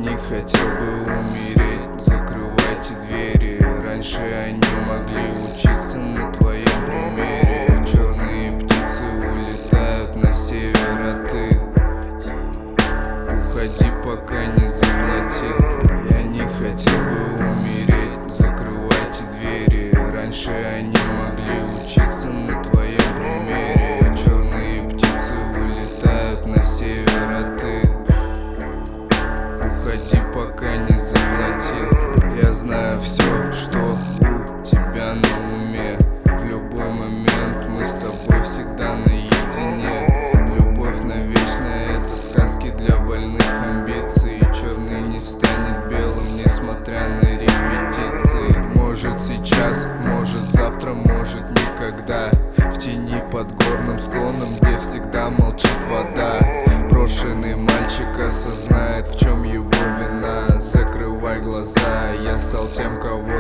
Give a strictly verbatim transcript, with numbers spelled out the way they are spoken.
не хотел бы умереть, закрывайте двери. Раньше они могли учиться на твоем примере. Черные птицы улетают на север, а ты уходи, пока не заплатил. Я не хотел бы умереть, закрывайте двери. Раньше они могли учиться на твоем примере. Черные птицы улетают на север, а ты уходи, пока не заплатил. Я знаю все, что у тебя на уме. В любой момент мы с тобой всегда наедине. Любовь навечно — это сказки для больных амбиций. Черный не станет белым, несмотря на репетиции. Может сейчас, может завтра, может никогда. В тени под горным склоном, где всегда молчит вода. Брошенный мальчик осознает, в чем его вина. Закрывай глаза, я стал тем, кого